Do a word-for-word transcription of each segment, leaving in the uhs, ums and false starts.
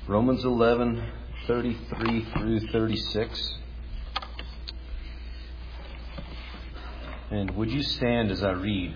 Romans eleven, thirty-three through thirty-six. And would you stand as I read?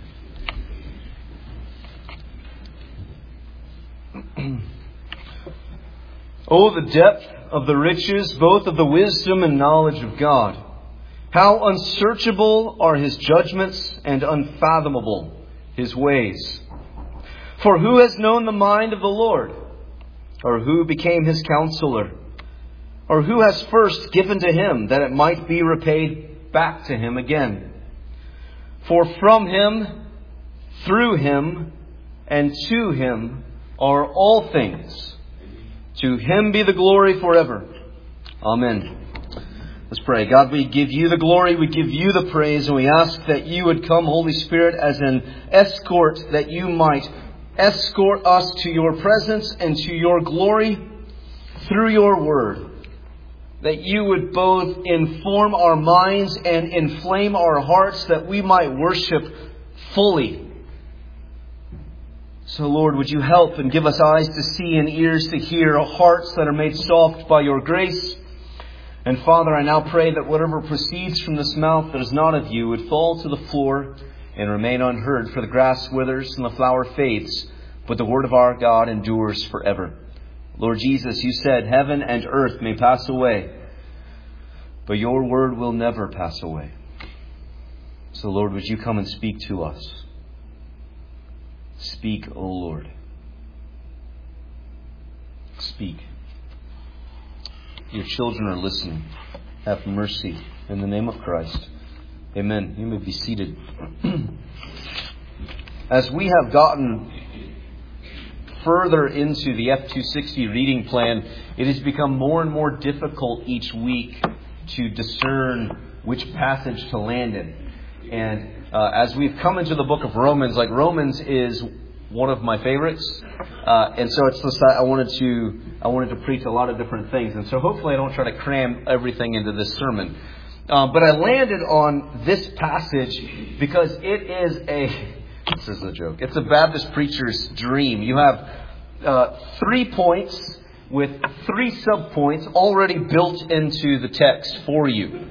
Oh, the depth of the riches, both of the wisdom and knowledge of God. How unsearchable are His judgments and unfathomable His ways. For who has known the mind of the Lord? Or who became His counselor? Or who has first given to Him that it might be repaid back to Him again? For from Him, through Him, and to Him are all things. To Him be the glory forever. Amen. Let's pray. God, we give You the glory, we give You the praise, and we ask that You would come, Holy Spirit, as an escort, that You might escort us to Your presence and to Your glory through Your word. That You would both inform our minds and inflame our hearts, that we might worship fully. So, Lord, would You help and give us eyes to see and ears to hear, hearts that are made soft by Your grace. And Father, I now pray that whatever proceeds from this mouth that is not of You would fall to the floor and remain unheard. For the grass withers and the flower fades, but the word of our God endures forever. Lord Jesus, You said heaven and earth may pass away, but Your word will never pass away. So, Lord, would You come and speak to us? Speak, O Lord. Speak. Your children are listening. Have mercy in the name of Christ. Amen. You may be seated. As we have gotten further into the F two sixty reading plan, it has become more and more difficult each week to discern which passage to land in. And uh, as we've come into the book of Romans, like Romans is one of my favorites, uh, and so it's just I wanted to I wanted to preach a lot of different things, and so hopefully I don't try to cram everything into this sermon. Uh, but I landed on this passage because it is a this is a joke. It's a Baptist preacher's dream. You have uh, three points with three subpoints already built into the text for you.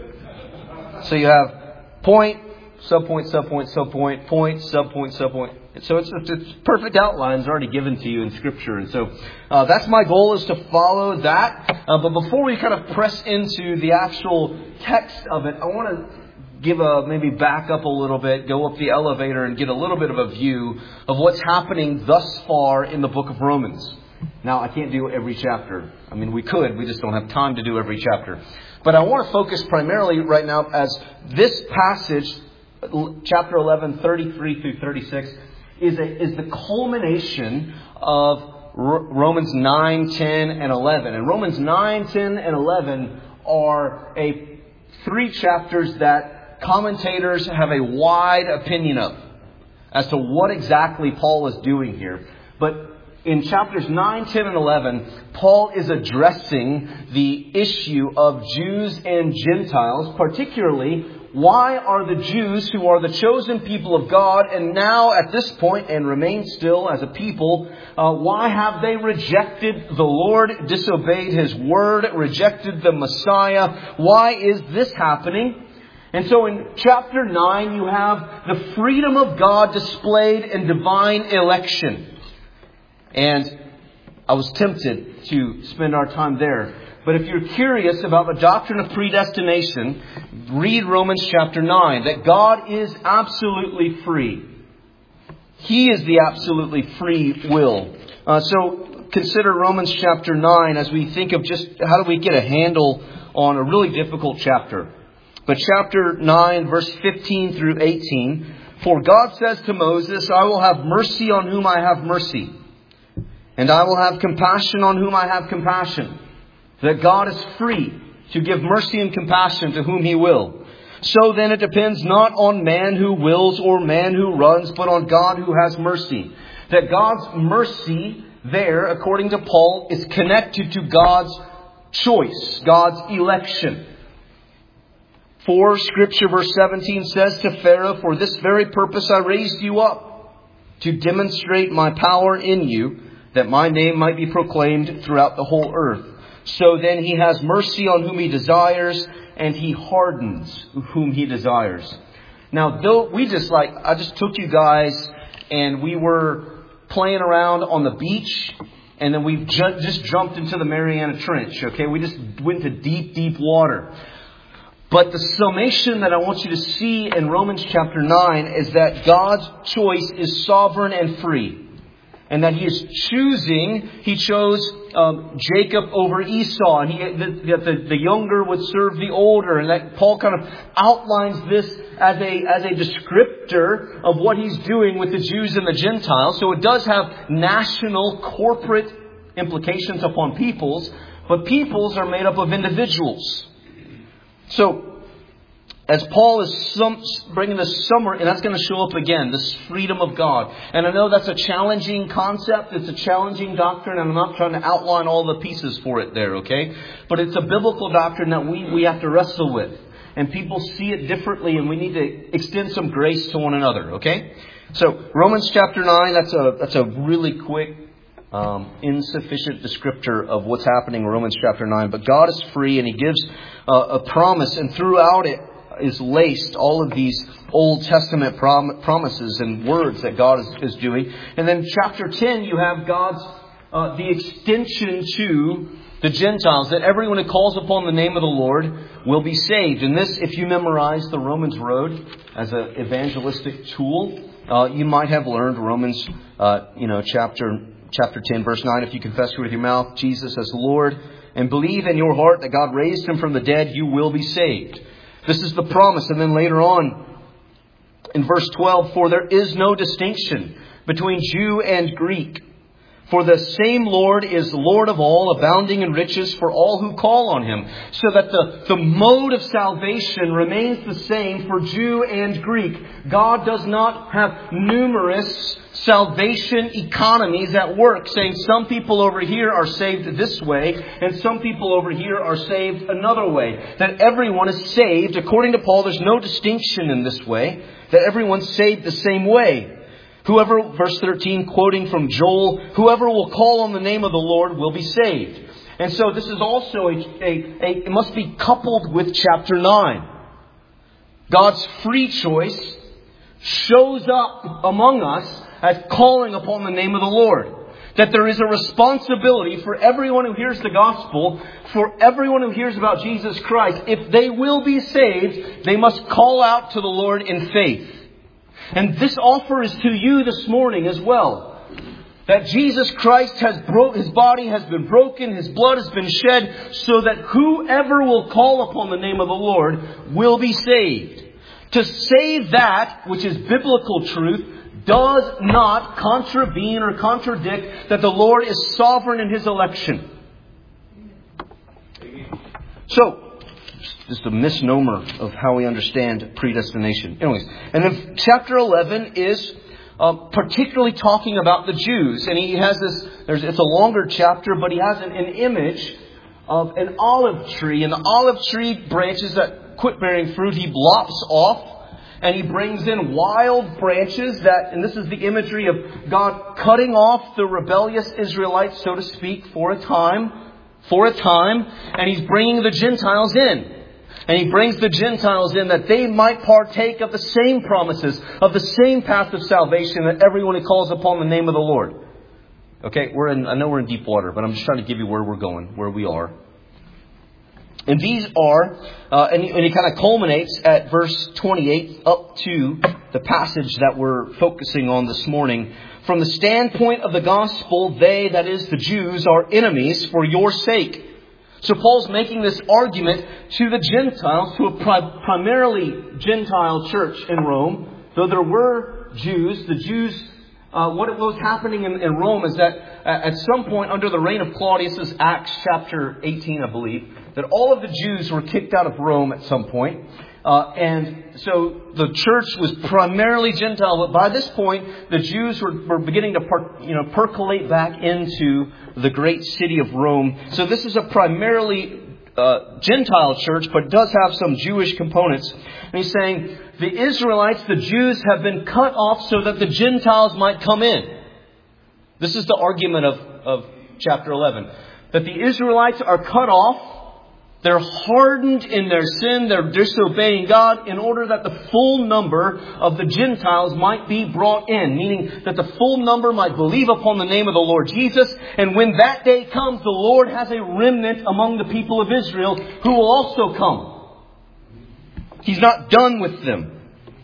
So you have point, subpoint, subpoint, subpoint, point, subpoint, subpoint. So it's, it's perfect outlines already given to you in Scripture. And so uh, that's my goal, is to follow that. Uh, but before we kind of press into the actual text of it, I want to give a maybe back up a little bit, go up the elevator and get a little bit of a view of what's happening thus far in the book of Romans. Now, I can't do every chapter. I mean, we could. We just don't have time to do every chapter. But I want to focus primarily right now as this passage, chapter eleven, thirty-three through thirty-six, is a, is the culmination of R- Romans nine, ten, and eleven. And Romans nine, ten, and eleven are a three chapters that commentators have a wide opinion of as to what exactly Paul is doing here. But in chapters nine, ten, and eleven, Paul is addressing the issue of Jews and Gentiles, particularly why are the Jews, who are the chosen people of God, and now at this point and remain still as a people, uh, why have they rejected the Lord, disobeyed His word, rejected the Messiah? Why is this happening? And so in chapter nine, you have the freedom of God displayed in divine election. And I was tempted to spend our time there. But if you're curious about the doctrine of predestination, read Romans chapter nine, that God is absolutely free. He is the absolutely free will. Uh, so consider Romans chapter nine as we think of just how do we get a handle on a really difficult chapter. But chapter nine, verse fifteen through eighteen, for God says to Moses, I will have mercy on whom I have mercy, and I will have compassion on whom I have compassion. That God is free to give mercy and compassion to whom He will. So then it depends not on man who wills or man who runs, but on God who has mercy. That God's mercy there, according to Paul, is connected to God's choice, God's election. For Scripture, verse seventeen says to Pharaoh, for this very purpose I raised you up, to demonstrate my power in you, that my name might be proclaimed throughout the whole earth. So then he has mercy on whom he desires, and he hardens whom he desires. Now, though we just like, I just took you guys and we were playing around on the beach, and then we ju- just jumped into the Mariana Trench. Okay, we just went to deep, deep water. But the summation that I want you to see in Romans chapter nine is that God's choice is sovereign and free. And that He is choosing, He chose um, Jacob over Esau. And he, that the, the younger would serve the older. And that Paul kind of outlines this as a, as a descriptor of what He's doing with the Jews and the Gentiles. So it does have national, corporate implications upon peoples. But peoples are made up of individuals. So, as Paul is some, bringing this summary, and that's going to show up again, this freedom of God. And I know that's a challenging concept. It's a challenging doctrine. And I'm not trying to outline all the pieces for it there, okay? But it's a biblical doctrine that we, we have to wrestle with. And people see it differently, and we need to extend some grace to one another, okay? So, Romans chapter nine, that's a, that's a really quick, um, insufficient descriptor of what's happening in Romans chapter nine. But God is free, and He gives uh, a promise, and throughout it, is laced all of these Old Testament prom- promises and words that God is, is doing. And then chapter ten, you have God's, uh, the extension to the Gentiles, that everyone who calls upon the name of the Lord will be saved. And this, if you memorize the Romans Road as an evangelistic tool, uh, you might have learned Romans, uh, you know, chapter, chapter ten, verse nine. If you confess with your mouth Jesus as Lord and believe in your heart that God raised Him from the dead, you will be saved. This is the promise. And then later on in verse twelve, for there is no distinction between Jew and Greek. For the same Lord is Lord of all, abounding in riches for all who call on Him. So that the, the mode of salvation remains the same for Jew and Greek. God does not have numerous salvation economies at work, saying some people over here are saved this way and some people over here are saved another way. That everyone is saved. According to Paul, there's no distinction in this way. That everyone's saved the same way. Whoever, verse thirteen, quoting from Joel, whoever will call on the name of the Lord will be saved. And so this is also a, a, a it must be coupled with chapter nine. God's free choice shows up among us as calling upon the name of the Lord. That there is a responsibility for everyone who hears the gospel, for everyone who hears about Jesus Christ. If they will be saved, they must call out to the Lord in faith. And this offer is to you this morning as well. That Jesus Christ has broke, His body has been broken, His blood has been shed, so that whoever will call upon the name of the Lord will be saved. To say that, which is biblical truth, does not contravene or contradict that the Lord is sovereign in His election. So, just a misnomer of how we understand predestination. Anyways, and then chapter eleven is uh, particularly talking about the Jews. And he has this, there's, it's a longer chapter, but he has an, an image of an olive tree. And the olive tree branches that quit bearing fruit, he lops off. And he brings in wild branches that, and this is the imagery of God cutting off the rebellious Israelites, so to speak, for a time. For a time. And He's bringing the Gentiles in. And He brings the Gentiles in that they might partake of the same promises, of the same path of salvation that everyone who calls upon the name of the Lord. Okay, we're in, I know we're in deep water, but I'm just trying to give you where we're going, where we are. And these are, uh, and, and it kind of culminates at verse twenty-eight up to the passage that we're focusing on this morning. From the standpoint of the gospel, they, that is the Jews, are enemies for your sake. So Paul's making this argument to the Gentiles, to a pri- primarily Gentile church in Rome. Though there were Jews, the Jews, uh, what was happening in, in Rome is that at some point under the reign of Claudius, this is Acts chapter eighteen, I believe, that all of the Jews were kicked out of Rome at some point. Uh, and so the church was primarily Gentile, but by this point, the Jews were, were beginning to per, you know, percolate back into the great city of Rome. So this is a primarily uh, Gentile church, but does have some Jewish components. And he's saying the Israelites, the Jews, have been cut off so that the Gentiles might come in. This is the argument of of chapter eleven. That the Israelites are cut off. They're hardened in their sin. They're disobeying God in order that the full number of the Gentiles might be brought in. Meaning that the full number might believe upon the name of the Lord Jesus. And when that day comes, the Lord has a remnant among the people of Israel who will also come. He's not done with them.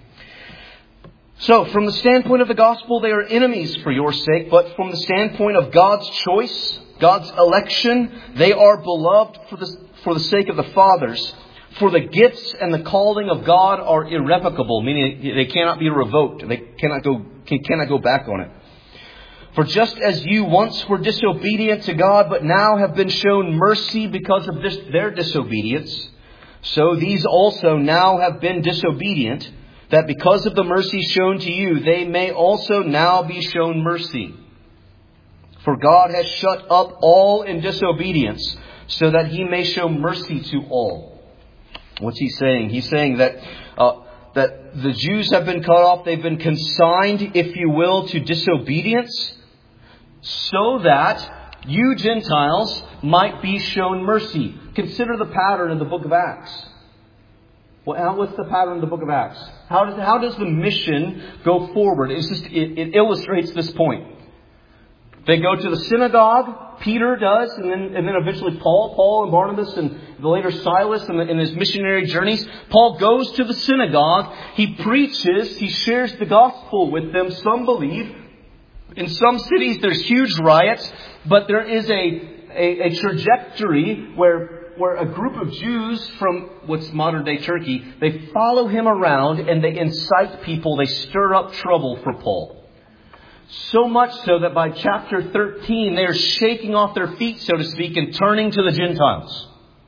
So, from the standpoint of the gospel, they are enemies for your sake. But from the standpoint of God's choice, God's election, they are beloved for the, for the sake of the fathers. For the gifts and the calling of God are irrevocable, meaning they cannot be revoked. They cannot go, cannot go back on it. For just as you once were disobedient to God, but now have been shown mercy because of this, their disobedience, so these also now have been disobedient, that because of the mercy shown to you, they may also now be shown mercy. For God has shut up all in disobedience, so that He may show mercy to all. What's He saying? He's saying that uh, that the Jews have been cut off. They've been consigned, if you will, to disobedience, so that you Gentiles might be shown mercy. Consider the pattern in the book of Acts. Well, what's the pattern in the book of Acts? How does how does the mission go forward? It's just, it, it illustrates this point. They go to the synagogue. Peter does, and then and then eventually Paul, Paul and Barnabas, and the later Silas, in, the, in his missionary journeys. Paul goes to the synagogue. He preaches. He shares the gospel with them. Some believe. In some cities, there's huge riots, but there is a a, a trajectory where. where a group of Jews from what's modern day Turkey, they follow him around and they incite people. They stir up trouble for Paul. So much so that by chapter thirteen, they're shaking off their feet, so to speak, and turning to the Gentiles.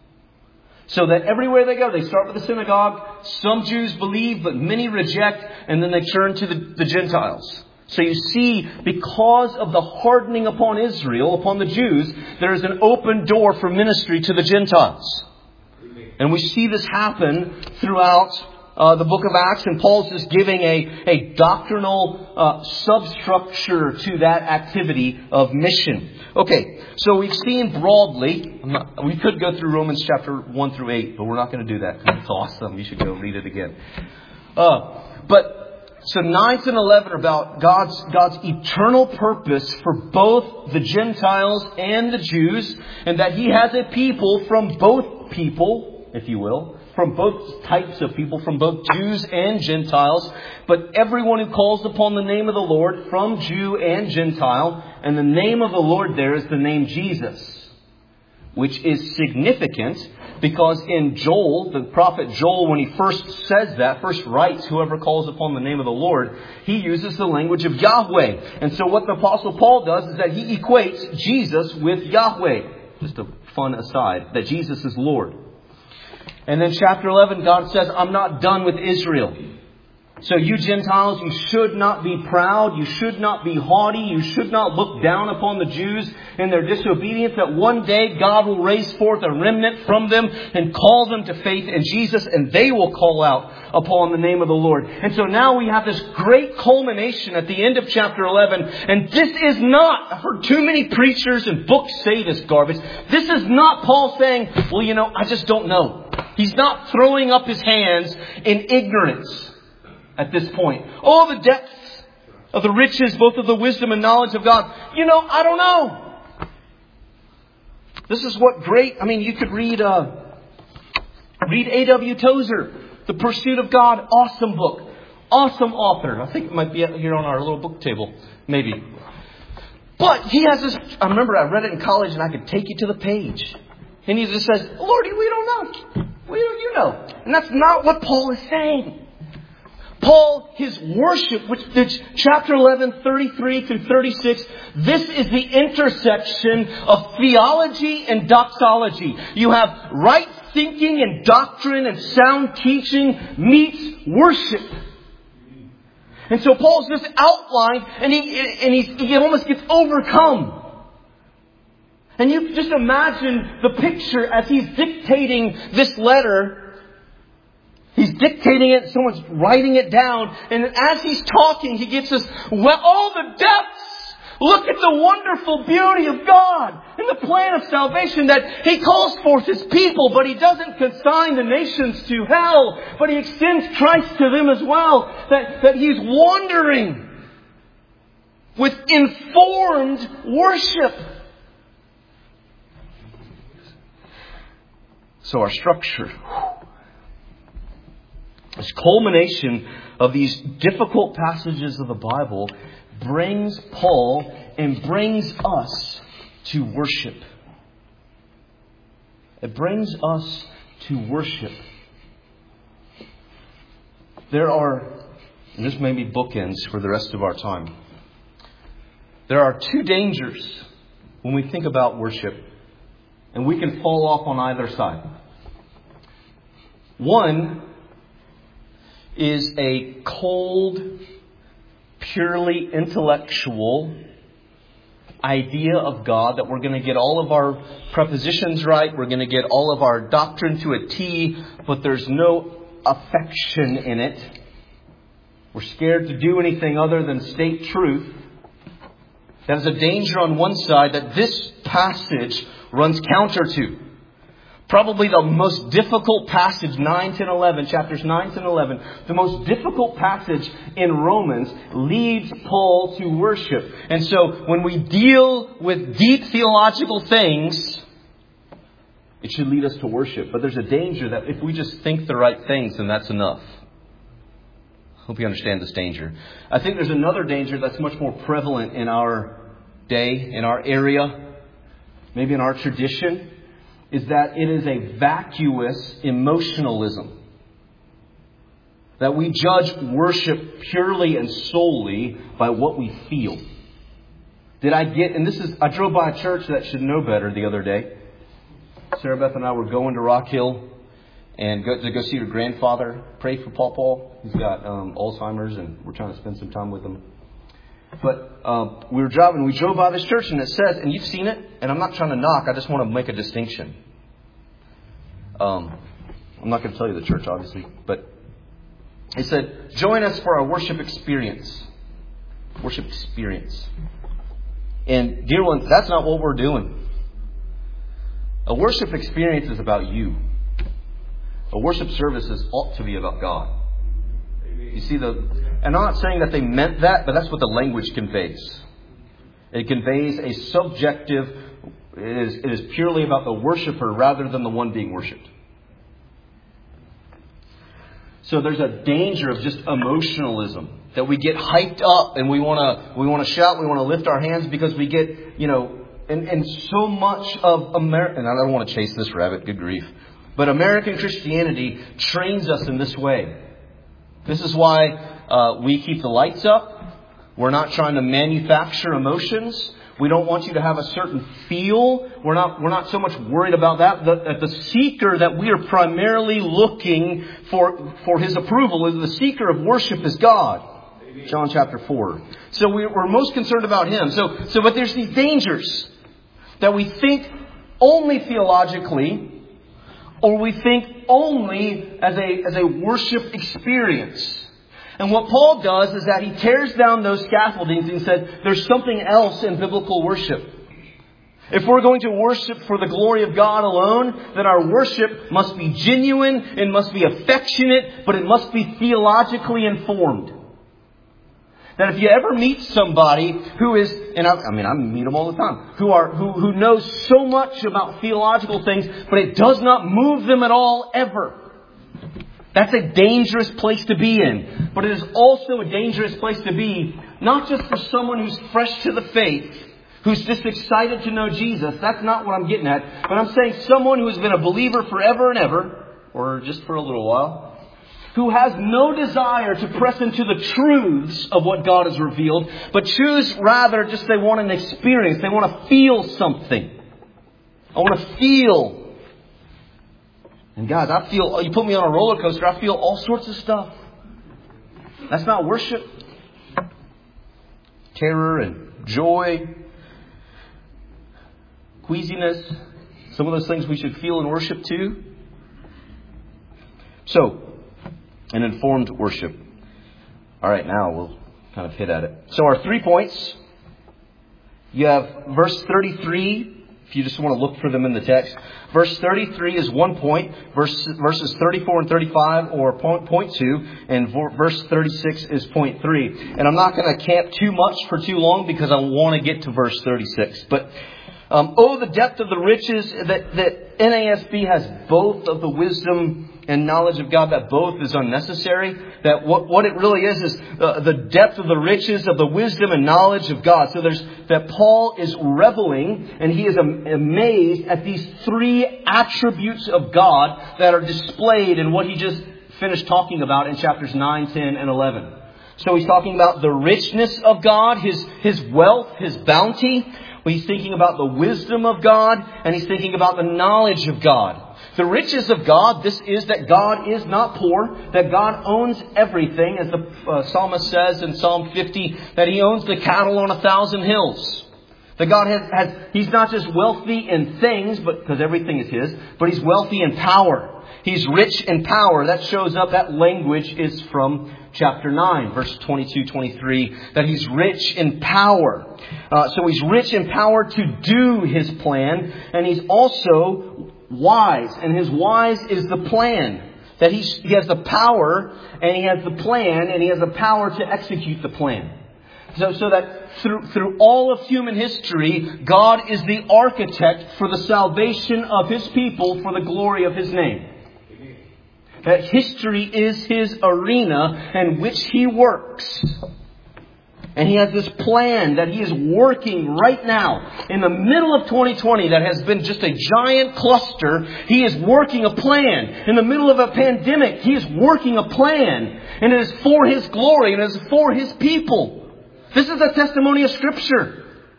So that everywhere they go, they start with the synagogue. Some Jews believe, but many reject, and then they turn to the, the Gentiles. So you see, because of the hardening upon Israel, upon the Jews, there is an open door for ministry to the Gentiles. And we see this happen throughout uh, the book of Acts. And Paul's just giving a, a doctrinal uh, substructure to that activity of mission. Okay, so we've seen broadly, I'm not, we could go through Romans chapter one through eight, but we're not going to do that. It's awesome. You should go read it again. Uh, but... So ninth and eleven are about God's, God's eternal purpose for both the Gentiles and the Jews. And that He has a people from both people, if you will. From both types of people, from both Jews and Gentiles. But everyone who calls upon the name of the Lord, from Jew and Gentile. And the name of the Lord there is the name Jesus. Which is significant. Because in Joel, the prophet Joel, when he first says that, first writes, whoever calls upon the name of the Lord, he uses the language of Yahweh. And so what the Apostle Paul does is that he equates Jesus with Yahweh. Just a fun aside, that Jesus is Lord. And then chapter eleven, God says, I'm not done with Israel. So you Gentiles, you should not be proud. You should not be haughty. You should not look down upon the Jews in their disobedience. That one day God will raise forth a remnant from them and call them to faith in Jesus. And they will call out upon the name of the Lord. And so now we have this great culmination at the end of chapter eleven. And this is not, I've heard too many preachers and books say this garbage. This is not Paul saying, well, you know, I just don't know. He's not throwing up his hands in ignorance. At this point. Oh, the depths of the riches, both of the wisdom and knowledge of God. You know, I don't know. This is what great, I mean, you could read, uh, read A W Tozer, The Pursuit of God. Awesome book. Awesome author. I think it might be here on our little book table. Maybe. But he has this, I remember I read it in college and I could take you to the page. And he just says, Lordy, we don't know. We don't, you know. And that's not what Paul is saying. Paul, his worship, which is chapter eleven, thirty-three through thirty-six, this is the intersection of theology and doxology. You have right thinking and doctrine and sound teaching meets worship. And so Paul's just outlined, and he and he, he almost gets overcome. And you just imagine the picture as he's dictating this letter. He's dictating it, someone's writing it down, and as he's talking, he gets this, well, all the depths Look at the wonderful beauty of God and the plan of salvation, that He calls forth His people, but He doesn't consign the nations to hell, but He extends Christ to them as well. That, that He's wandering with informed worship. So our structure, this culmination of these difficult passages of the Bible, brings Paul and brings us to worship. It brings us to worship. There are, and this may be bookends for the rest of our time, there are two dangers when we think about worship, and we can fall off on either side. One is a cold, purely intellectual idea of God, that we're going to get all of our prepositions right, we're going to get all of our doctrine to a T, but there's no affection in it. We're scared to do anything other than state truth. That is a danger on one side that this passage runs counter to. Probably the most difficult passage, nine, ten, eleven, chapters nine, ten, eleven, the most difficult passage in Romans leads Paul to worship. And so when we deal with deep theological things, it should lead us to worship. But there's a danger that if we just think the right things, then that's enough. I hope you understand this danger. I think there's another danger that's much more prevalent in our day, in our area, maybe in our tradition, is that it is a vacuous emotionalism. That we judge worship purely and solely by what we feel. Did I get, and this is, I drove by a church that should know better the other day. Sarah Beth and I were going to Rock Hill and go to go see her grandfather. Pray for Paul Paul. He's got um, Alzheimer's, and we're trying to spend some time with him. But uh, we were driving, we drove by this church, and it says, and you've seen it, and I'm not trying to knock, I just want to make a distinction. Um, I'm not going to tell you the church, obviously, but it said, join us for our worship experience. Worship experience. And dear ones, that's not what we're doing. A worship experience is about you. A worship service is ought to be about God. You see, the, and I'm not saying that they meant that, but that's what the language conveys. It conveys a subjective, it is, it is purely about the worshiper rather than the one being worshipped. So there's a danger of just emotionalism, that we get hyped up and we want to we want to shout, we want to lift our hands because we get, you know, and, and so much of America, and I don't want to chase this rabbit, good grief, but American Christianity trains us in this way. This is why uh, we keep the lights up. We're not trying to manufacture emotions. We don't want you to have a certain feel. We're not we're not so much worried about that. The, that the seeker that we are primarily looking for for His approval is the seeker of worship is God. John chapter four. So we, we're most concerned about Him. So so but there's these dangers that we think only theologically, or we think only as a as a worship experience. And what Paul does is that he tears down those scaffoldings and said, there's something else in biblical worship. If we're going to worship for the glory of God alone, then our worship must be genuine, it must be affectionate, but it must be theologically informed. That if you ever meet somebody who is, and I, I mean, I meet them all the time, who are who, who knows so much about theological things, but it does not move them at all ever. That's a dangerous place to be in. But it is also a dangerous place to be, not just for someone who's fresh to the faith, who's just excited to know Jesus. That's not what I'm getting at. But I'm saying someone who has been a believer forever and ever, or just for a little while, who has no desire to press into the truths of what God has revealed, but choose rather just they want an experience. They want to feel something. I want to feel. And guys, I feel, you put me on a roller coaster, I feel all sorts of stuff. That's not worship. Terror and joy, queasiness, some of those things we should feel in worship too. So, an informed worship. All right, now we'll kind of hit at it. So our three points. You have verse thirty-three. If you just want to look for them in the text. Verse thirty-three is one point. Verse, verses thirty-four and thirty-five or point, point two. And verse thirty-six is point three. And I'm not going to camp too much for too long because I want to get to verse thirty-six. But um, oh, the depth of the riches that, that N A S B has both of the wisdom and knowledge of God, that both is unnecessary. That what, what it really is is uh, the depth of the riches of the wisdom and knowledge of God. So there's that Paul is reveling and he is am- amazed at these three attributes of God that are displayed in what he just finished talking about in chapters nine, ten, and eleven. So he's talking about the richness of God, his, his wealth, his bounty. He's thinking about the wisdom of God, and he's thinking about the knowledge of God. The riches of God, this is that God is not poor, that God owns everything, as the uh, psalmist says in Psalm fifty, that he owns the cattle on a thousand hills. That God has, has he's not just wealthy in things, but because everything is his, but he's wealthy in power. He's rich in power. That shows up, that language is from chapter nine, verse twenty-two, twenty-three, that he's rich in power. Uh, so he's rich in power to do his plan, and he's also wise, and his wise is the plan. That he, he has the power, and he has the plan, and he has the power to execute the plan. So, so that through, through all of human history, God is the architect for the salvation of his people for the glory of his name. That history is his arena in which he works. And he has this plan that he is working right now. In the middle of twenty twenty that has been just a giant cluster, he is working a plan. In the middle of a pandemic, he is working a plan. And it is for his glory and it is for his people. This is a testimony of Scripture.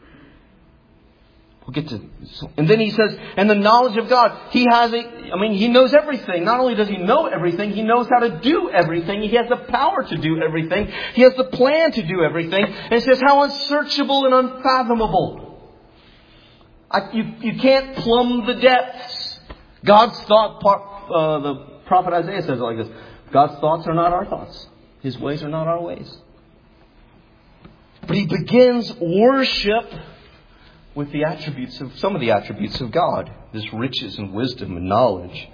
We'll get to, and then he says, and the knowledge of God. He has a, I mean, he knows everything. Not only does he know everything, he knows how to do everything. He has the power to do everything. He has the plan to do everything. And it says, how unsearchable and unfathomable. I, you, you can't plumb the depths. God's thought, uh, the prophet Isaiah says it like this. God's thoughts are not our thoughts. His ways are not our ways. But he begins worship with the attributes of, some of the attributes of God. This riches and wisdom and knowledge.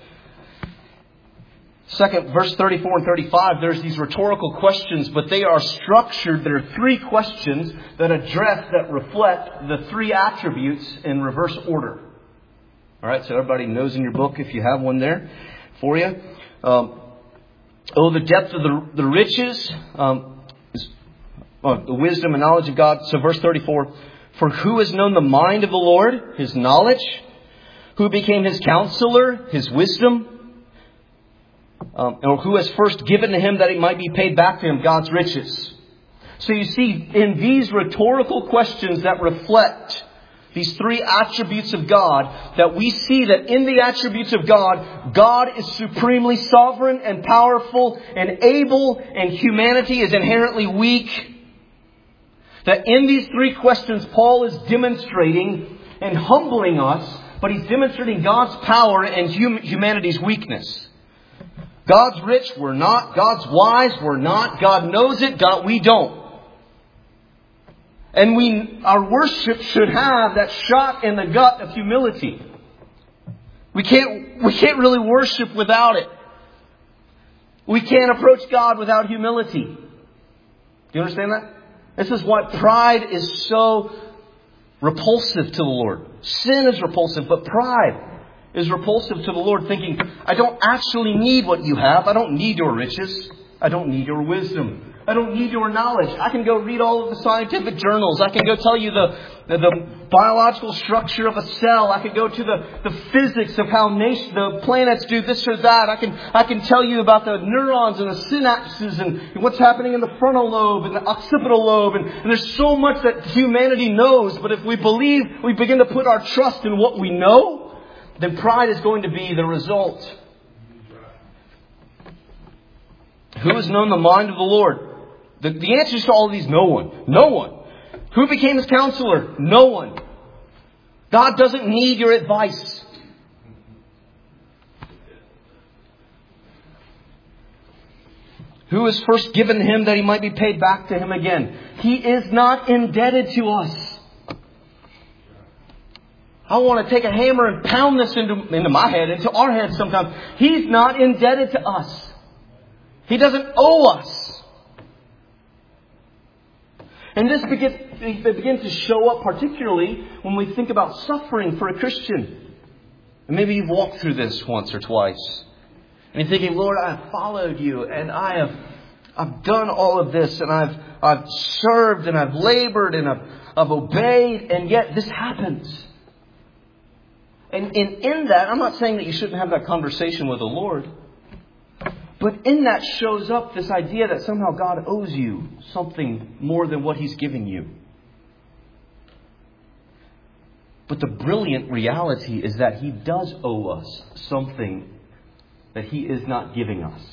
Second, verse thirty-four and thirty-five, there's these rhetorical questions, but they are structured. There are three questions that address, that reflect the three attributes in reverse order. Alright, so everybody knows in your book, if you have one there for you. Um, oh, the depth of the, the riches, um, is, oh, the wisdom and knowledge of God. So verse thirty-four, for who has known the mind of the Lord, his knowledge? Who became his counselor, his wisdom? Um, or who has first given to him that it might be paid back to him, God's riches? So you see, in these rhetorical questions that reflect these three attributes of God, that we see that in the attributes of God, God is supremely sovereign and powerful and able, and humanity is inherently weak. That in these three questions, Paul is demonstrating and humbling us, but he's demonstrating God's power and hum- humanity's weakness. God's rich, we're not. God's wise, we're not. God knows it, God, we don't. And we, our worship should have that shot in the gut of humility. We can't, we can't really worship without it. We can't approach God without humility. Do you understand that? This is why pride is so repulsive to the Lord. Sin is repulsive, but pride is repulsive to the Lord, thinking, I don't actually need what you have. I don't need your riches. I don't need your wisdom. I don't need your knowledge. I can go read all of the scientific journals. I can go tell you the, the, the biological structure of a cell. I can go to the, the physics of how nation, the planets do this or that. I can I can tell you about the neurons and the synapses and what's happening in the frontal lobe and the occipital lobe. And, and there's so much that humanity knows. But if we believe, we begin to put our trust in what we know, then pride is going to be the result. Who has known the mind of the Lord? The, the answers to all of these, no one. No one. Who became his counselor? No one. God doesn't need your advice. Who has first given him that he might be paid back to him again? He is not indebted to us. I want to take a hammer and pound this into, into my head, into our heads sometimes. He's not indebted to us. He doesn't owe us. And this begins, it begins to show up particularly when we think about suffering for a Christian. And maybe you've walked through this once or twice. And you're thinking, Lord, I have followed you and I have I've done all of this and I've I've served and I've labored and I've, I've obeyed, and yet this happens. And, and in that, I'm not saying that you shouldn't have that conversation with the Lord. But in that shows up this idea that somehow God owes you something more than what He's giving you. But the brilliant reality is that He does owe us something that He is not giving us.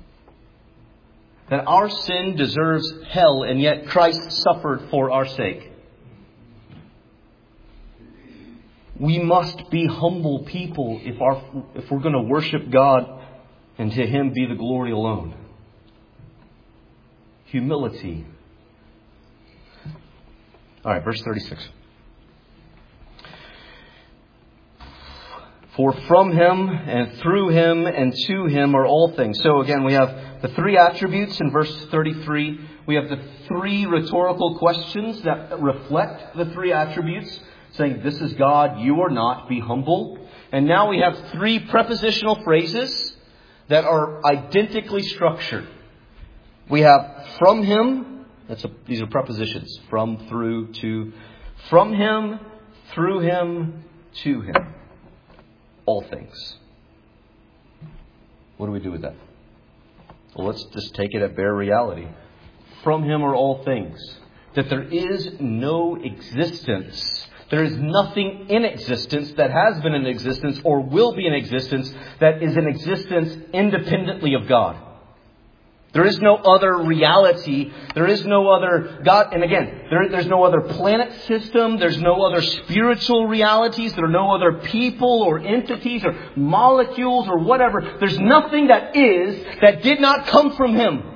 That our sin deserves hell, and yet Christ suffered for our sake. We must be humble people if our if we're going to worship God and to Him be the glory alone. Humility. All right, verse thirty-six. For from Him and through Him and to Him are all things. So again, we have the three attributes in verse thirty-three. We have the three rhetorical questions that reflect the three attributes, saying, this is God, you are not, be humble. And now we have three prepositional phrases that are identically structured. We have from Him, that's a, these are prepositions, from, through, to. From Him, through Him, to Him. All things. What do we do with that? Well, let's just take it at bare reality. From Him are all things. That there is no existence. There is nothing in existence that has been in existence or will be in existence that is in existence independently of God. There is no other reality. There is no other God. And again, there, there's no other planet system. There's no other spiritual realities. There are no other people or entities or molecules or whatever. There's nothing that is that did not come from Him.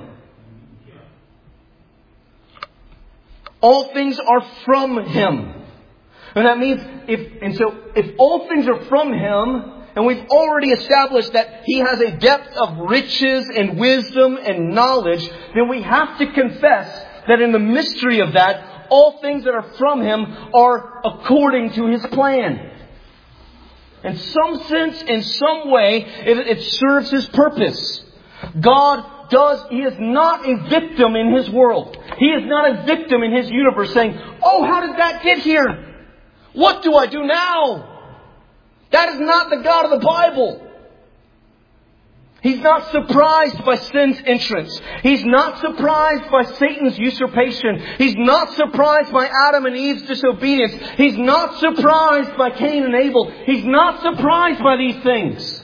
All things are from Him. And that means if, and so if all things are from Him, and we've already established that He has a depth of riches and wisdom and knowledge, then we have to confess that in the mystery of that, all things that are from Him are according to His plan. In some sense, in some way, it, it serves His purpose. God does, He is not a victim in His world. He is not a victim in His universe saying, oh, how did that get here? What do I do now? That is not the God of the Bible. He's not surprised by sin's entrance. He's not surprised by Satan's usurpation. He's not surprised by Adam and Eve's disobedience. He's not surprised by Cain and Abel. He's not surprised by these things.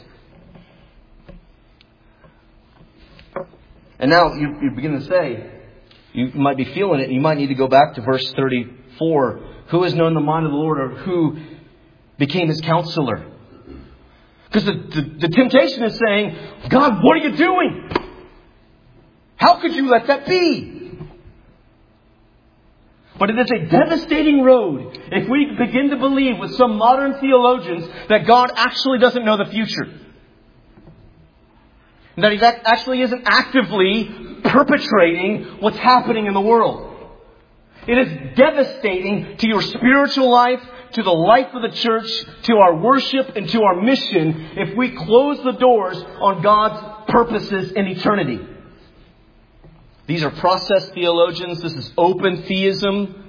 And now you, you begin to say, you might be feeling it, and you might need to go back to verse thirty-four. Who has known the mind of the Lord, or who became His counselor? Because the, the, the temptation is saying, God, what are you doing? How could you let that be? But it is a devastating road if we begin to believe with some modern theologians that God actually doesn't know the future. That He actually isn't actively perpetrating what's happening in the world. It is devastating to your spiritual life, to the life of the church, to our worship, and to our mission if we close the doors on God's purposes in eternity. These are process theologians. This is open theism.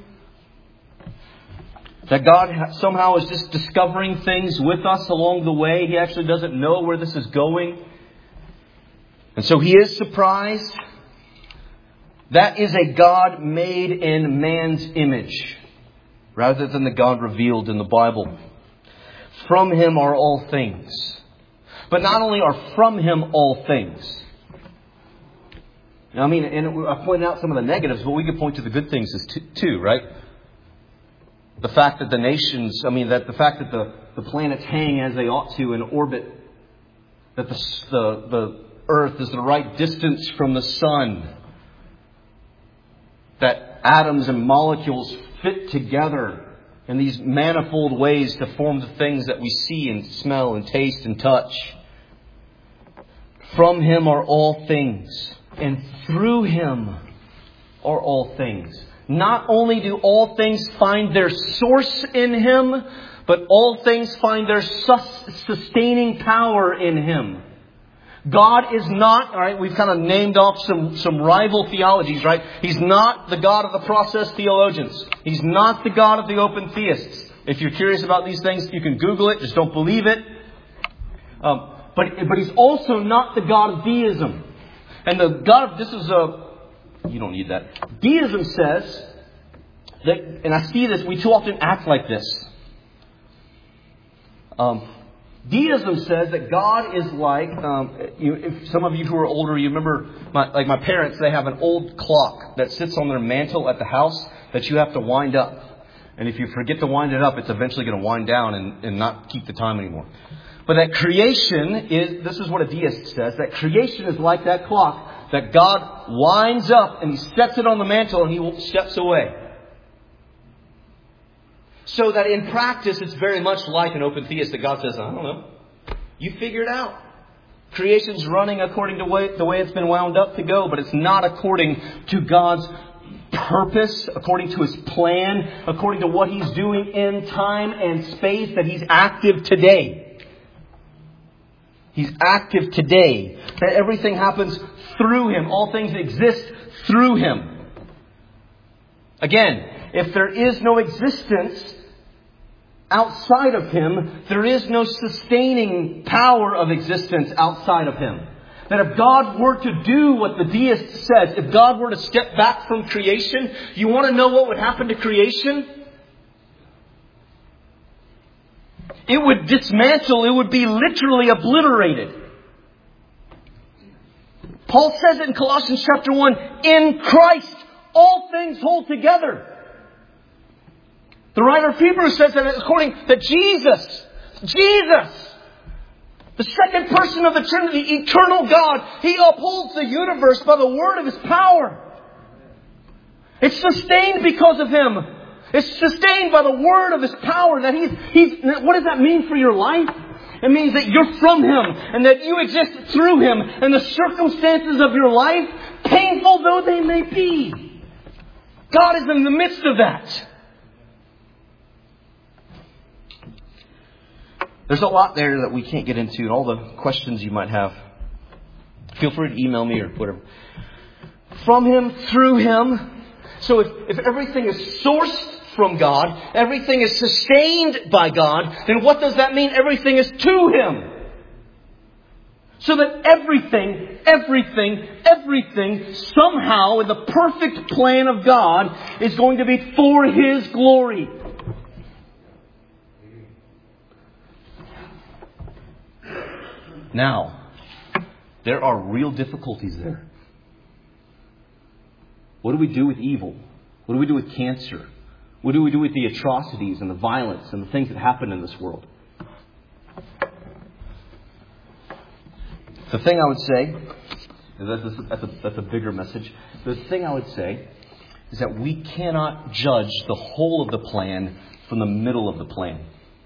That God somehow is just discovering things with us along the way. He actually doesn't know where this is going. And so He is surprised. That is a God made in man's image, rather than the God revealed in the Bible. From Him are all things. But not only are from Him all things. Now, I mean, and I pointed out some of the negatives, but we could point to the good things as too, right? The fact that the nations, I mean, that the fact that the, the planets hang as they ought to in orbit. That the, the, the earth is the right distance from the sun. That atoms and molecules fit together and these manifold ways to form the things that we see and smell and taste and touch. From Him are all things, and through Him are all things. Not only do all things find their source in Him, but all things find their sus- sustaining power in Him. God is not, all right, we've kind of named off some, some rival theologies, right? He's not the God of the process theologians. He's not the God of the open theists. If you're curious about these things, you can Google it. Just don't believe it. Um, but, but He's also not the God of deism. And the God of, this is a, you don't need that. Deism says that, and I see this, we too often act like this. Um, Deism says that God is like, um, you, if some of you who are older, you remember, my, like my parents, they have an old clock that sits on their mantle at the house that you have to wind up. And if you forget to wind it up, it's eventually going to wind down and, and not keep the time anymore. But that creation is, this is what a deist says, that creation is like that clock, that God winds up and He sets it on the mantle and He steps away. So that in practice, it's very much like an open theist that God says, I don't know. You figure it out. Creation's running according to way, the way it's been wound up to go, but it's not according to God's purpose, according to His plan, according to what He's doing in time and space, that He's active today. He's active today. That everything happens through Him. All things exist through Him. Again, if there is no existence outside of Him, there is no sustaining power of existence outside of Him. That if God were to do what the deist says, if God were to step back from creation, you want to know what would happen to creation? It would dismantle, it would be literally obliterated. Paul says it in Colossians chapter one, in Christ all things hold together. The writer of Hebrews says that according to Jesus, Jesus, the second person of the Trinity, eternal God, He upholds the universe by the word of His power. It's sustained because of Him. It's sustained by the word of His power. That He's, He's, what does that mean for your life? It means that you're from Him and that you exist through Him. And the circumstances of your life, painful though they may be, God is in the midst of that. There's a lot there that we can't get into, and all the questions you might have. Feel free to email me or whatever. From Him, through Him. So if, if everything is sourced from God, everything is sustained by God, then what does that mean? Everything is to Him. So that everything, everything, everything, somehow in the perfect plan of God is going to be for His glory. Now, there are real difficulties there. What do we do with evil? What do we do with cancer? What do we do with the atrocities and the violence and the things that happen in this world? The thing I would say, that's a, that's a bigger message. The thing I would say is that we cannot judge the whole of the plan from the middle of the plan.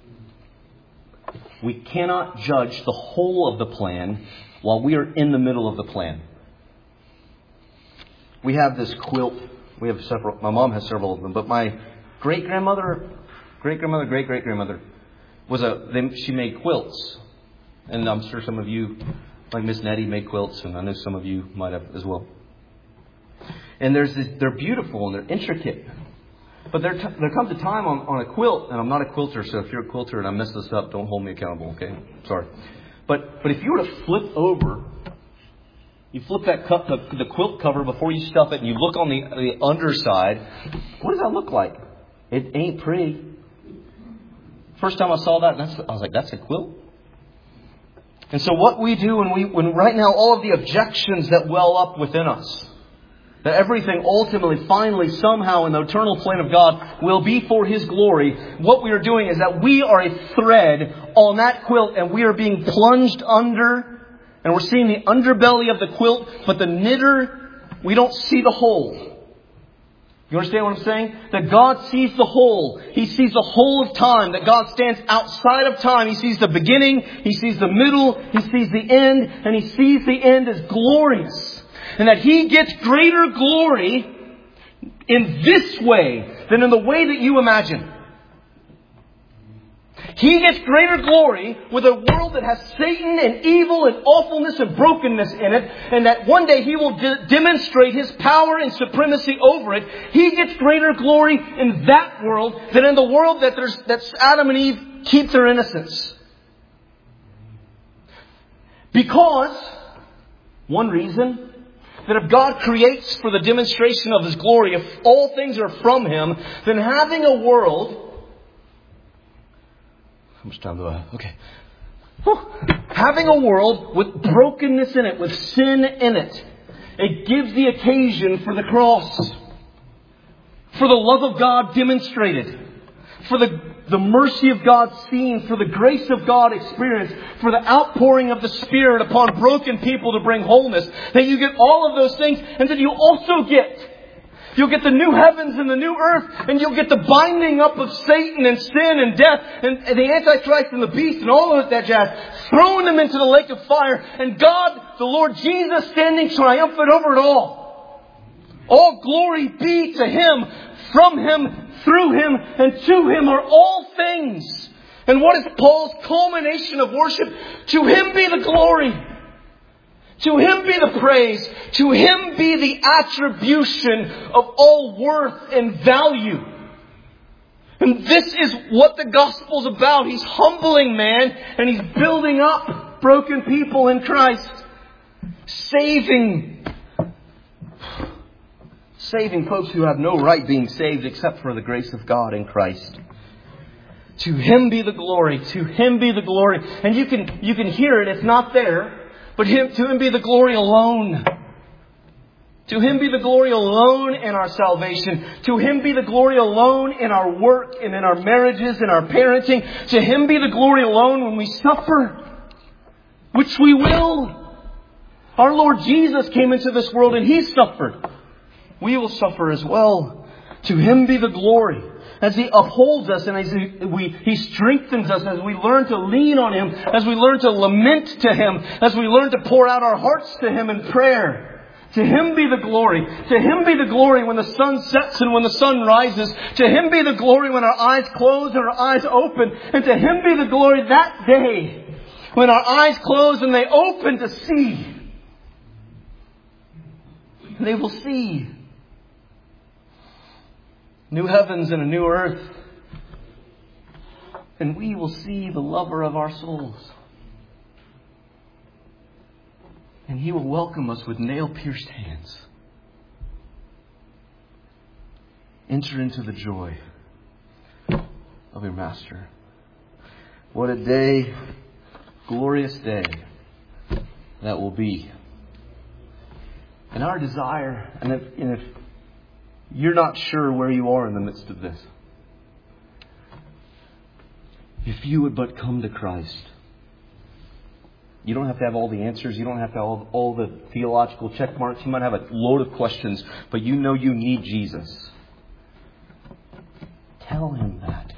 We cannot judge the whole of the plan while we are in the middle of the plan. We have this quilt. We have several. My mom has several of them. But my great-grandmother, great-grandmother, great-great-grandmother was a. They, she made quilts, and I'm sure some of you, like Miss Nettie, made quilts, and I know some of you might have as well. And there's this, they're beautiful and they're intricate. But there, t- there comes a time on, on a quilt, and I'm not a quilter, so if you're a quilter and I mess this up, don't hold me accountable, okay? Sorry. But but if you were to flip over, you flip that cup, the, the quilt cover before you stuff it, and you look on the, the underside, what does that look like? It ain't pretty. First time I saw that, that's, I was like, that's a quilt? And so what we do when we, when right now all of the objections that well up within us, that everything ultimately, finally, somehow in the eternal plan of God will be for His glory. What we are doing is that we are a thread on that quilt and we are being plunged under. And we're seeing the underbelly of the quilt, but the knitter, we don't see the hole. You understand what I'm saying? That God sees the whole. He sees the whole of time. That God stands outside of time. He sees the beginning. He sees the middle. He sees the end. And He sees the end as glorious. And that He gets greater glory in this way than in the way that you imagine. He gets greater glory with a world that has Satan and evil and awfulness and brokenness in it, and that one day He will de- demonstrate His power and supremacy over it. He gets greater glory in that world than in the world that there's, that Adam and Eve keep their innocence. Because, one reason, that if God creates for the demonstration of His glory, if all things are from Him, then having a world... How much time do I have? Okay. Whew. Having a world with brokenness in it, with sin in it, it gives the occasion for the cross. For the love of God demonstrated. For the, the mercy of God seen. For the grace of God experienced. For the outpouring of the Spirit upon broken people to bring wholeness. That you get all of those things, and then you also get... You'll get the new heavens and the new earth, and you'll get the binding up of Satan and sin and death and the Antichrist and the beast and all of that jazz, throwing them into the lake of fire, and God, the Lord Jesus, standing triumphant over it all. All glory be to Him, from Him, through Him, and to Him are all things. And what is Paul's culmination of worship? To Him be the glory. To Him be the praise. To Him be the attribution of all worth and value. And this is what the gospel's about. He's humbling man and He's building up broken people in Christ. Saving. Saving folks who have no right being saved except for the grace of God in Christ. To Him be the glory. To Him be the glory. And you can, you can hear it. It's not there. But him, to Him be the glory alone. To Him be the glory alone in our salvation. To Him be the glory alone in our work and in our marriages and our parenting. To Him be the glory alone when we suffer. Which we will. Our Lord Jesus came into this world and He suffered. We will suffer as well. To Him be the glory. As He upholds us and as He, we, He strengthens us, as we learn to lean on Him, as we learn to lament to Him, as we learn to pour out our hearts to Him in prayer. To Him be the glory. To Him be the glory when the sun sets and when the sun rises. To Him be the glory when our eyes close and our eyes open. And to Him be the glory that day when our eyes close and they open to see. And they will see. New heavens and a new earth. And we will see the lover of our souls. And He will welcome us with nail-pierced hands. Enter into the joy of your Master. What a day, glorious day that will be. And our desire, and if, and if you're not sure where you are in the midst of this, if you would but come to Christ. You don't have to have all the answers. You don't have to have all, all the theological check marks. You might have a load of questions, but you know you need Jesus. Tell Him that.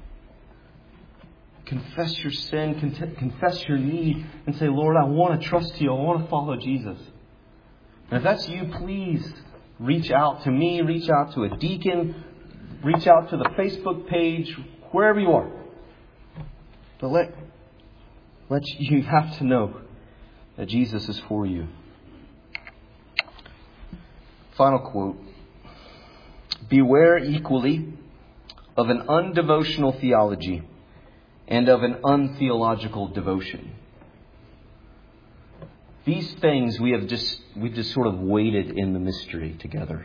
Confess your sin. Confess your need. And say, Lord, I want to trust You. I want to follow Jesus. And if that's you, please reach out to me. Reach out to a deacon. Reach out to the Facebook page. Wherever you are. But let, let you have to know that Jesus is for you. Final quote. Beware equally of an undevotional theology and of an untheological devotion. These things we have just we just sort of waited in the mystery together.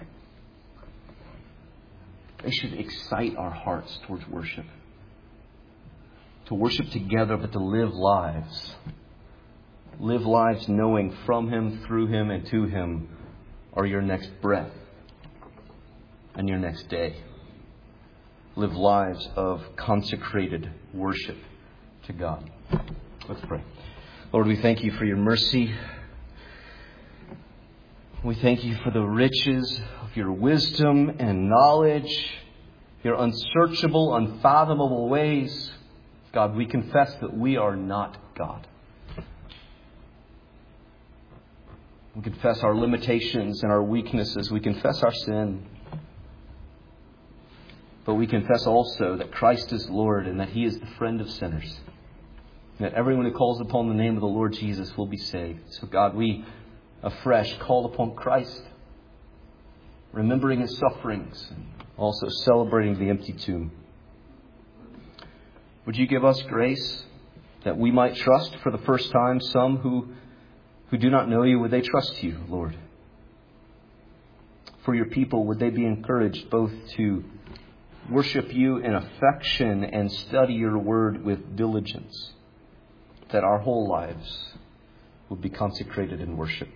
They should excite our hearts towards worship. To worship together, but to live lives. Live lives knowing from Him, through Him, and to Him are your next breath and your next day. Live lives of consecrated worship to God. Let's pray. Lord, we thank You for Your mercy. We thank you for the riches of your wisdom and knowledge, your unsearchable, unfathomable ways. God, we confess that we are not God. We confess our limitations and our weaknesses. We confess our sin. But we confess also that Christ is Lord and that He is the friend of sinners. And that everyone who calls upon the name of the Lord Jesus will be saved. So God, we afresh call upon Christ, remembering His sufferings, and also celebrating the empty tomb. Would you give us grace that we might trust for the first time some who, who do not know you? Would they trust you, Lord? For your people, would they be encouraged both to worship you in affection and study your word with diligence, that our whole lives would be consecrated in worship.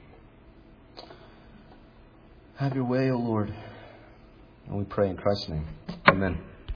Have your way, O Lord. And we pray in Christ's name. Amen.